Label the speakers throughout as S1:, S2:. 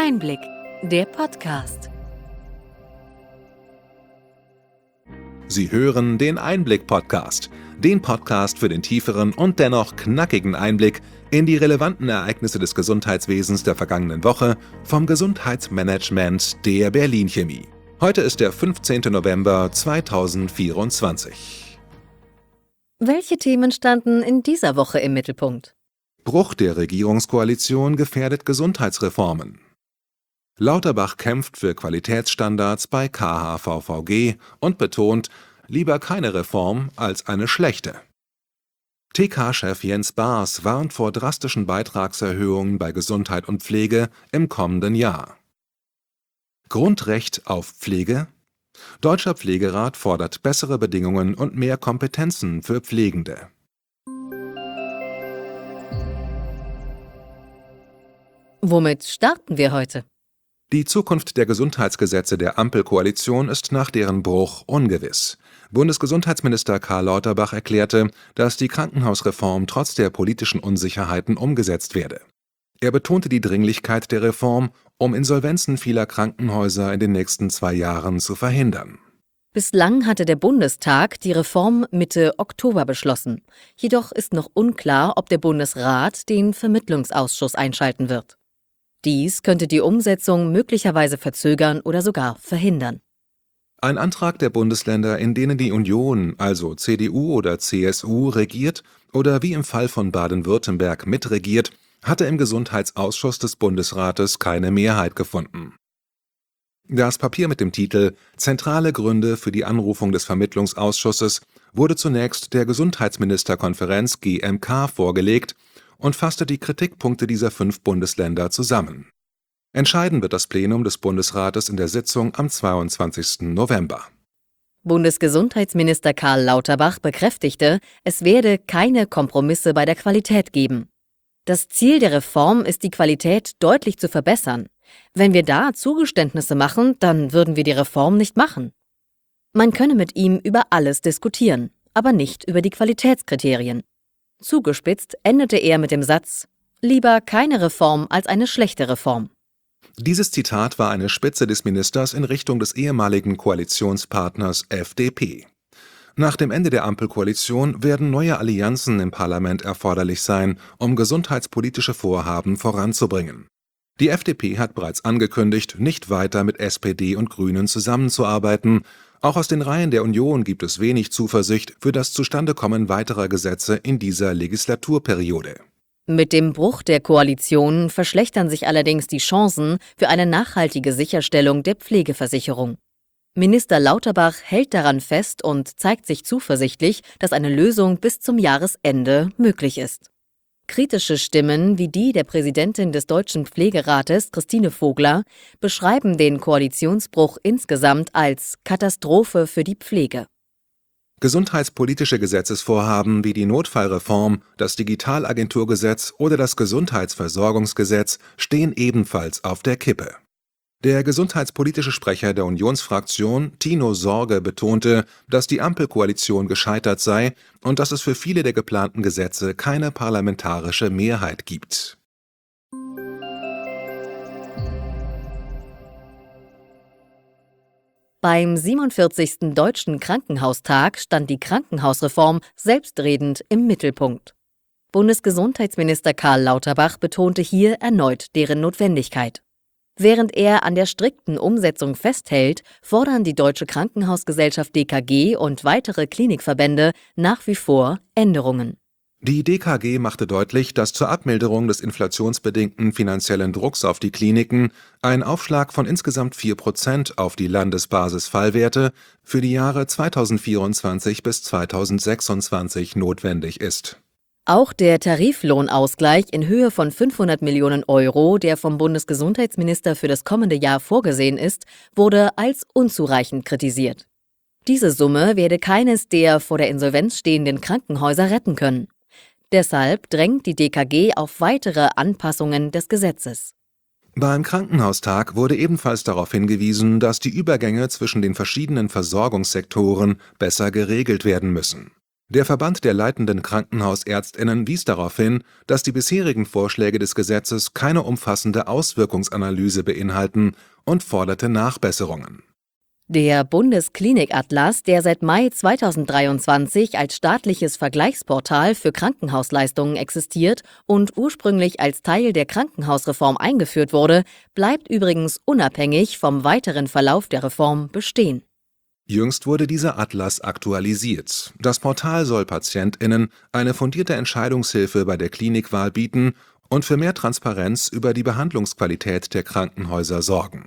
S1: Einblick, der Podcast.
S2: Sie hören den Einblick-Podcast, den Podcast für den tieferen und dennoch knackigen Einblick in die relevanten Ereignisse des Gesundheitswesens der vergangenen Woche vom Gesundheitsmanagement der Berlin Chemie. Heute ist der 15. November 2024.
S1: Welche Themen standen in dieser Woche im Mittelpunkt?
S2: Bruch der Regierungskoalition gefährdet Gesundheitsreformen. Lauterbach kämpft für Qualitätsstandards bei KHVVG und betont, lieber keine Reform als eine schlechte. TK-Chef Jens Baas warnt vor drastischen Beitragserhöhungen bei Gesundheit und Pflege im kommenden Jahr. Grundrecht auf Pflege? Deutscher Pflegerat fordert bessere Bedingungen und mehr Kompetenzen für Pflegende.
S1: Womit starten wir heute?
S2: Die Zukunft der Gesundheitsgesetze der Ampelkoalition ist nach deren Bruch ungewiss. Bundesgesundheitsminister Karl Lauterbach erklärte, dass die Krankenhausreform trotz der politischen Unsicherheiten umgesetzt werde. Er betonte die Dringlichkeit der Reform, um Insolvenzen vieler Krankenhäuser in den nächsten 2 Jahren zu verhindern.
S1: Bislang hatte der Bundestag die Reform Mitte Oktober beschlossen. Jedoch ist noch unklar, ob der Bundesrat den Vermittlungsausschuss einschalten wird. Dies könnte die Umsetzung möglicherweise verzögern oder sogar verhindern.
S2: Ein Antrag der Bundesländer, in denen die Union, also CDU oder CSU, regiert oder wie im Fall von Baden-Württemberg mitregiert, hatte im Gesundheitsausschuss des Bundesrates keine Mehrheit gefunden. Das Papier mit dem Titel »Zentrale Gründe für die Anrufung des Vermittlungsausschusses« wurde zunächst der Gesundheitsministerkonferenz GMK vorgelegt und fasste die Kritikpunkte dieser 5 Bundesländer zusammen. Entscheiden wird das Plenum des Bundesrates in der Sitzung am 22. November.
S1: Bundesgesundheitsminister Karl Lauterbach bekräftigte, es werde keine Kompromisse bei der Qualität geben. Das Ziel der Reform ist, die Qualität deutlich zu verbessern. Wenn wir da Zugeständnisse machen, dann würden wir die Reform nicht machen. Man könne mit ihm über alles diskutieren, aber nicht über die Qualitätskriterien. Zugespitzt endete er mit dem Satz: Lieber keine Reform als eine schlechte Reform.
S2: Dieses Zitat war eine Spitze des Ministers in Richtung des ehemaligen Koalitionspartners FDP. Nach dem Ende der Ampelkoalition werden neue Allianzen im Parlament erforderlich sein, um gesundheitspolitische Vorhaben voranzubringen. Die FDP hat bereits angekündigt, nicht weiter mit SPD und Grünen zusammenzuarbeiten. Auch aus den Reihen der Union gibt es wenig Zuversicht für das Zustandekommen weiterer Gesetze in dieser Legislaturperiode.
S1: Mit dem Bruch der Koalition verschlechtern sich allerdings die Chancen für eine nachhaltige Sicherstellung der Pflegeversicherung. Minister Lauterbach hält daran fest und zeigt sich zuversichtlich, dass eine Lösung bis zum Jahresende möglich ist. Kritische Stimmen wie die der Präsidentin des Deutschen Pflegerates, Christine Vogler, beschreiben den Koalitionsbruch insgesamt als Katastrophe für die Pflege.
S2: Gesundheitspolitische Gesetzesvorhaben wie die Notfallreform, das Digitalagenturgesetz oder das Gesundheitsversorgungsgesetz stehen ebenfalls auf der Kippe. Der gesundheitspolitische Sprecher der Unionsfraktion, Tino Sorge, betonte, dass die Ampelkoalition gescheitert sei und dass es für viele der geplanten Gesetze keine parlamentarische Mehrheit gibt.
S1: Beim 47. Deutschen Krankenhaustag stand die Krankenhausreform selbstredend im Mittelpunkt. Bundesgesundheitsminister Karl Lauterbach betonte hier erneut deren Notwendigkeit. Während er an der strikten Umsetzung festhält, fordern die Deutsche Krankenhausgesellschaft DKG und weitere Klinikverbände nach wie vor Änderungen.
S2: Die DKG machte deutlich, dass zur Abmilderung des inflationsbedingten finanziellen Drucks auf die Kliniken ein Aufschlag von insgesamt 4% auf die Landesbasis-Fallwerte für die Jahre 2024 bis 2026 notwendig ist.
S1: Auch der Tariflohnausgleich in Höhe von 500 Millionen Euro, der vom Bundesgesundheitsminister für das kommende Jahr vorgesehen ist, wurde als unzureichend kritisiert. Diese Summe werde keines der vor der Insolvenz stehenden Krankenhäuser retten können. Deshalb drängt die DKG auf weitere Anpassungen des Gesetzes.
S2: Beim Krankenhaustag wurde ebenfalls darauf hingewiesen, dass die Übergänge zwischen den verschiedenen Versorgungssektoren besser geregelt werden müssen. Der Verband der leitenden Krankenhausärztinnen wies darauf hin, dass die bisherigen Vorschläge des Gesetzes keine umfassende Auswirkungsanalyse beinhalten und forderte Nachbesserungen.
S1: Der Bundesklinikatlas, der seit Mai 2023 als staatliches Vergleichsportal für Krankenhausleistungen existiert und ursprünglich als Teil der Krankenhausreform eingeführt wurde, bleibt übrigens unabhängig vom weiteren Verlauf der Reform bestehen.
S2: Jüngst wurde dieser Atlas aktualisiert. Das Portal soll PatientInnen eine fundierte Entscheidungshilfe bei der Klinikwahl bieten und für mehr Transparenz über die Behandlungsqualität der Krankenhäuser sorgen.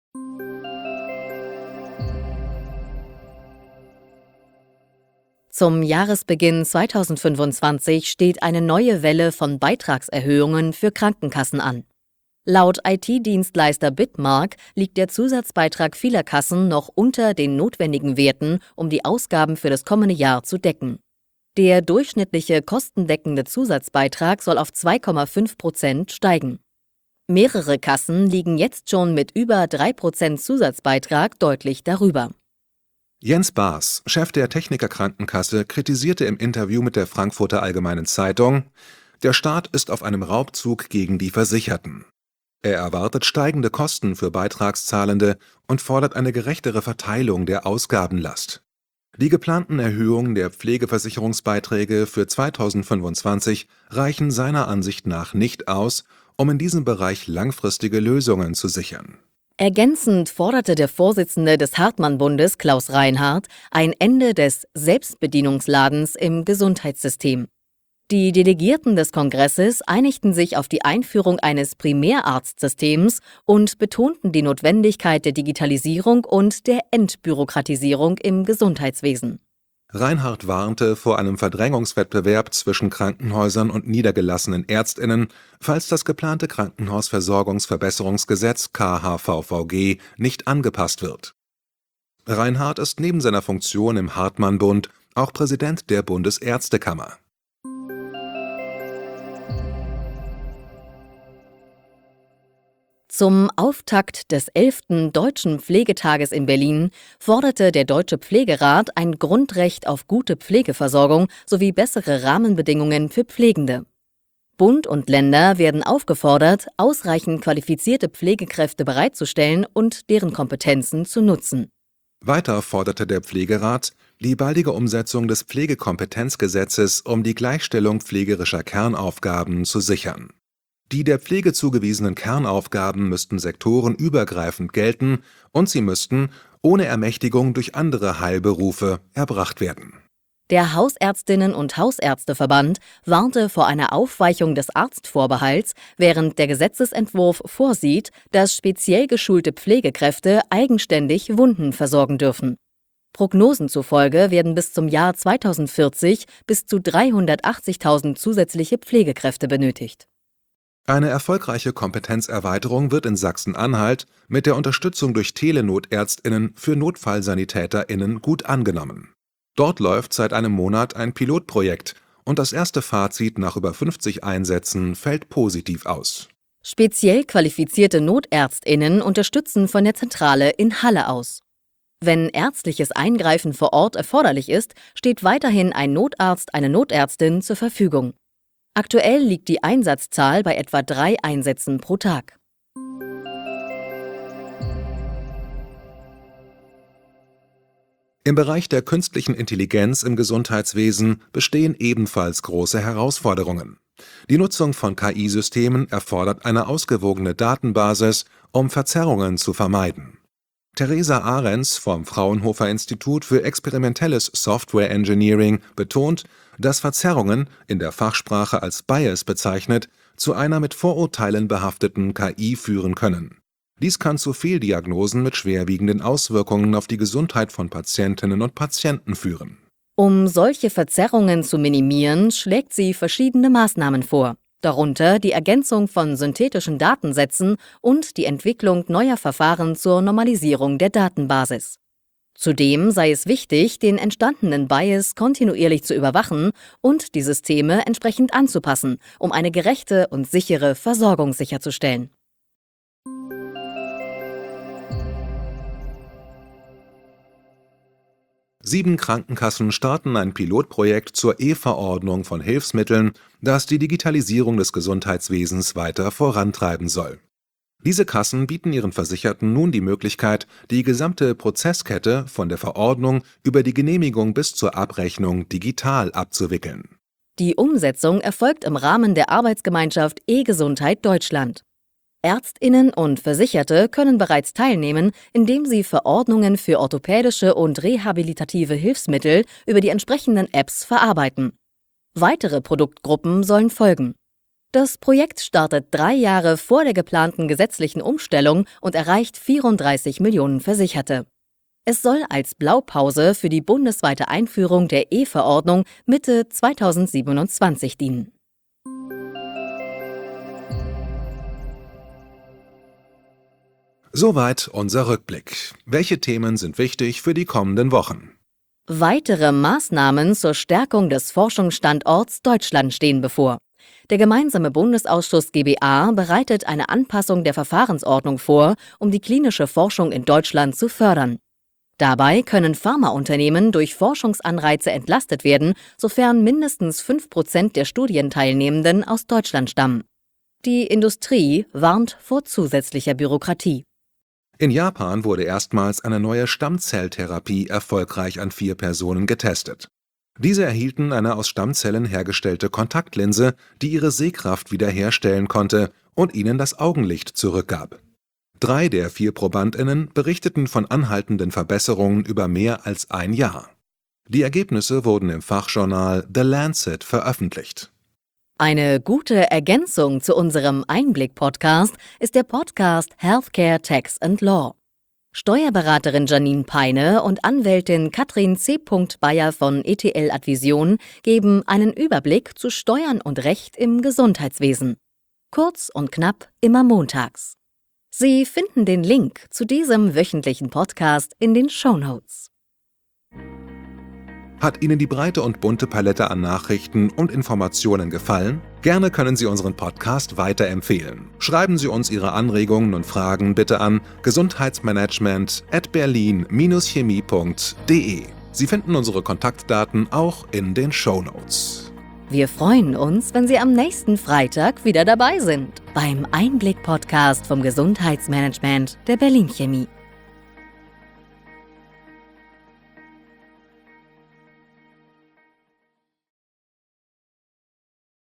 S1: Zum Jahresbeginn 2025 steht eine neue Welle von Beitragserhöhungen für Krankenkassen an. Laut IT-Dienstleister Bitmark liegt der Zusatzbeitrag vieler Kassen noch unter den notwendigen Werten, um die Ausgaben für das kommende Jahr zu decken. Der durchschnittliche kostendeckende Zusatzbeitrag soll auf 2,5% steigen. Mehrere Kassen liegen jetzt schon mit über 3% Zusatzbeitrag deutlich darüber.
S2: Jens Baas, Chef der Techniker Krankenkasse, kritisierte im Interview mit der Frankfurter Allgemeinen Zeitung: Der Staat ist auf einem Raubzug gegen die Versicherten. Er erwartet steigende Kosten für Beitragszahlende und fordert eine gerechtere Verteilung der Ausgabenlast. Die geplanten Erhöhungen der Pflegeversicherungsbeiträge für 2025 reichen seiner Ansicht nach nicht aus, um in diesem Bereich langfristige Lösungen zu sichern.
S1: Ergänzend forderte der Vorsitzende des Hartmann-Bundes, Klaus Reinhardt, ein Ende des Selbstbedienungsladens im Gesundheitssystem. Die Delegierten des Kongresses einigten sich auf die Einführung eines Primärarztsystems und betonten die Notwendigkeit der Digitalisierung und der Entbürokratisierung im Gesundheitswesen.
S2: Reinhardt warnte vor einem Verdrängungswettbewerb zwischen Krankenhäusern und niedergelassenen ÄrztInnen, falls das geplante Krankenhausversorgungsverbesserungsgesetz KHVVG nicht angepasst wird. Reinhardt ist neben seiner Funktion im Hartmann-Bund auch Präsident der Bundesärztekammer.
S1: Zum Auftakt des 11. Deutschen Pflegetages in Berlin forderte der Deutsche Pflegerat ein Grundrecht auf gute Pflegeversorgung sowie bessere Rahmenbedingungen für Pflegende. Bund und Länder werden aufgefordert, ausreichend qualifizierte Pflegekräfte bereitzustellen und deren Kompetenzen zu nutzen.
S2: Weiter forderte der Pflegerat die baldige Umsetzung des Pflegekompetenzgesetzes, um die Gleichstellung pflegerischer Kernaufgaben zu sichern. Die der Pflege zugewiesenen Kernaufgaben müssten sektorenübergreifend gelten und sie müssten, ohne Ermächtigung durch andere Heilberufe, erbracht werden.
S1: Der Hausärztinnen- und Hausärzteverband warnte vor einer Aufweichung des Arztvorbehalts, während der Gesetzesentwurf vorsieht, dass speziell geschulte Pflegekräfte eigenständig Wunden versorgen dürfen. Prognosen zufolge werden bis zum Jahr 2040 bis zu 380.000 zusätzliche Pflegekräfte benötigt.
S2: Eine erfolgreiche Kompetenzerweiterung wird in Sachsen-Anhalt mit der Unterstützung durch Telenotärztinnen für NotfallsanitäterInnen gut angenommen. Dort läuft seit einem Monat ein Pilotprojekt und das erste Fazit nach über 50 Einsätzen fällt positiv aus.
S1: Speziell qualifizierte NotärztInnen unterstützen von der Zentrale in Halle aus. Wenn ärztliches Eingreifen vor Ort erforderlich ist, steht weiterhin ein Notarzt, eine Notärztin zur Verfügung. Aktuell liegt die Einsatzzahl bei etwa 3 Einsätzen pro Tag.
S2: Im Bereich der künstlichen Intelligenz im Gesundheitswesen bestehen ebenfalls große Herausforderungen. Die Nutzung von KI-Systemen erfordert eine ausgewogene Datenbasis, um Verzerrungen zu vermeiden. Theresa Ahrens vom Fraunhofer Institut für experimentelles Software Engineering betont, dass Verzerrungen, in der Fachsprache als Bias bezeichnet, zu einer mit Vorurteilen behafteten KI führen können. Dies kann zu Fehldiagnosen mit schwerwiegenden Auswirkungen auf die Gesundheit von Patientinnen und Patienten führen.
S1: Um solche Verzerrungen zu minimieren, schlägt sie verschiedene Maßnahmen vor, darunter die Ergänzung von synthetischen Datensätzen und die Entwicklung neuer Verfahren zur Normalisierung der Datenbasis. Zudem sei es wichtig, den entstandenen Bias kontinuierlich zu überwachen und die Systeme entsprechend anzupassen, um eine gerechte und sichere Versorgung sicherzustellen.
S2: 7 Krankenkassen starten ein Pilotprojekt zur E-Verordnung von Hilfsmitteln, das die Digitalisierung des Gesundheitswesens weiter vorantreiben soll. Diese Kassen bieten ihren Versicherten nun die Möglichkeit, die gesamte Prozesskette von der Verordnung über die Genehmigung bis zur Abrechnung digital abzuwickeln.
S1: Die Umsetzung erfolgt im Rahmen der Arbeitsgemeinschaft E-Gesundheit Deutschland. ÄrztInnen und Versicherte können bereits teilnehmen, indem sie Verordnungen für orthopädische und rehabilitative Hilfsmittel über die entsprechenden Apps verarbeiten. Weitere Produktgruppen sollen folgen. Das Projekt startet 3 Jahre vor der geplanten gesetzlichen Umstellung und erreicht 34 Millionen Versicherte. Es soll als Blaupause für die bundesweite Einführung der E-Verordnung Mitte 2027 dienen.
S2: Soweit unser Rückblick. Welche Themen sind wichtig für die kommenden Wochen?
S1: Weitere Maßnahmen zur Stärkung des Forschungsstandorts Deutschland stehen bevor. Der gemeinsame Bundesausschuss GBA bereitet eine Anpassung der Verfahrensordnung vor, um die klinische Forschung in Deutschland zu fördern. Dabei können Pharmaunternehmen durch Forschungsanreize entlastet werden, sofern mindestens 5% der Studienteilnehmenden aus Deutschland stammen. Die Industrie warnt vor zusätzlicher Bürokratie.
S2: In Japan wurde erstmals eine neue Stammzelltherapie erfolgreich an 4 Personen getestet. Diese erhielten eine aus Stammzellen hergestellte Kontaktlinse, die ihre Sehkraft wiederherstellen konnte und ihnen das Augenlicht zurückgab. 3 der 4 ProbandInnen berichteten von anhaltenden Verbesserungen über mehr als ein Jahr. Die Ergebnisse wurden im Fachjournal The Lancet veröffentlicht.
S1: Eine gute Ergänzung zu unserem Einblick-Podcast ist der Podcast Healthcare Tax and Law. Steuerberaterin Janine Peine und Anwältin Katrin C. Bayer von ETL Advision geben einen Überblick zu Steuern und Recht im Gesundheitswesen. Kurz und knapp immer montags. Sie finden den Link zu diesem wöchentlichen Podcast in den Shownotes.
S2: Hat Ihnen die breite und bunte Palette an Nachrichten und Informationen gefallen? Gerne können Sie unseren Podcast weiterempfehlen. Schreiben Sie uns Ihre Anregungen und Fragen bitte an gesundheitsmanagement@berlin-chemie.de. Sie finden unsere Kontaktdaten auch in den Shownotes.
S1: Wir freuen uns, wenn Sie am nächsten Freitag wieder dabei sind beim Einblick-Podcast vom Gesundheitsmanagement der Berlin Chemie.